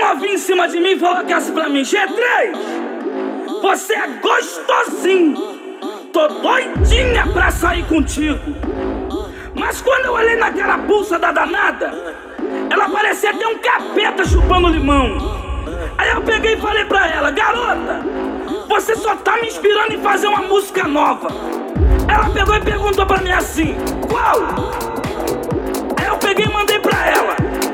novinha em cima de mim e falou que assim pra mim: G3, você é gostosinho, tô doidinha pra sair contigo. Mas quando eu olhei naquela pulsa da danada, ela parecia ter um capeta chupando limão. Aí eu peguei e falei pra ela: garota, você só tá me inspirando em fazer uma música nova. Ela pegou e perguntou pra mim assim: qual? Aí eu peguei e mandei pra ela: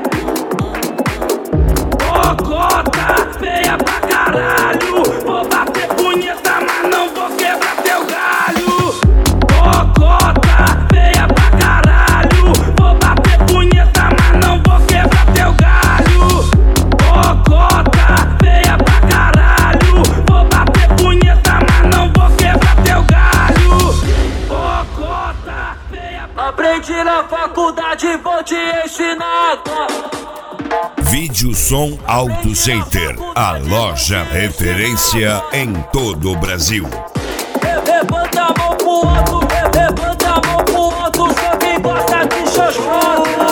Cocota feia pra caralho, vou bater punheta, mas não vou quebrar teu galho. Cocota feia pra caralho, vou bater punheta, mas não vou quebrar teu galho. Cocota feia pra caralho, vou bater punheta, mas não vou quebrar teu galho. Cocota feia pra... Aprendi na faculdade, vou te ensinar. Vídeo Som Auto Center, a loja referência em todo o Brasil. Levanta a mão pro alto, levanta a mão pro alto, só quem gosta de xoxota.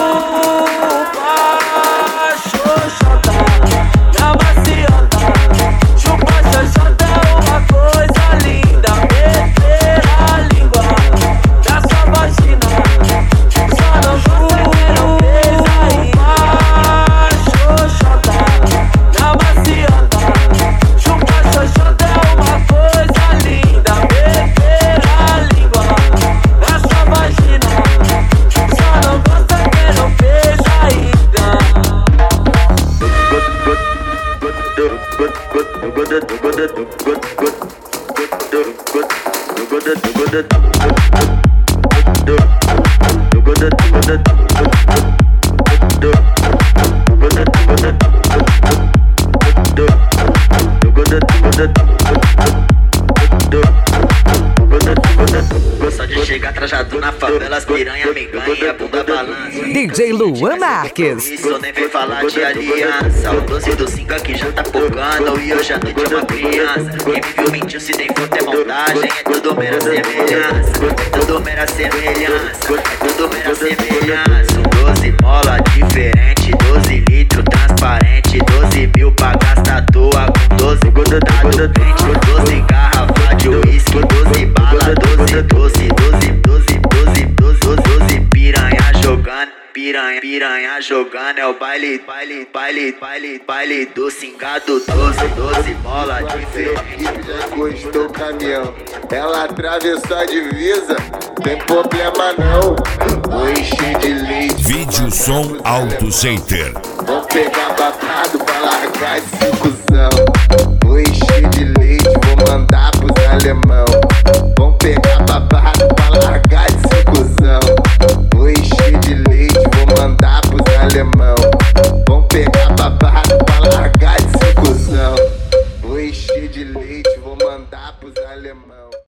Xoxota, na maciota, chupa xoxota é uma coisa linda. Meter a língua da sua vagina, só não gosta que não fez ainda. Xoxota, na maciota, chupa xoxota é uma coisa linda. Meter a língua da sua vagina, só não gosta que não fez ainda. Gosta de chegar trajado na favela, as piranha me ganha, bunda balança. DJ Luan Marques. Isso nem vem falar de aliança. O 12 do 5 aqui já tá pocando e hoje à noite é uma criança. Quem me viu mentiu, se tem foto é montagem. É tudo mera semelhança, é tudo mera semelhança, é tudo mera semelhança. Um 12 mola diferente, 12 litros transparente, 12 mil pra gastar à toa com 12 dado dente, 12 garrafa de uísque, 12 bala, 12 piranha jogando, piranha jogando, é o baile do cingado, 12 bola diferente. Já encostou o caminhão, ela atravessou a divisa, tem problema não, vou encher de leite. Vídeo Som Auto Center. Vou pegar babado pra largar de 5zão, vou encher de leite.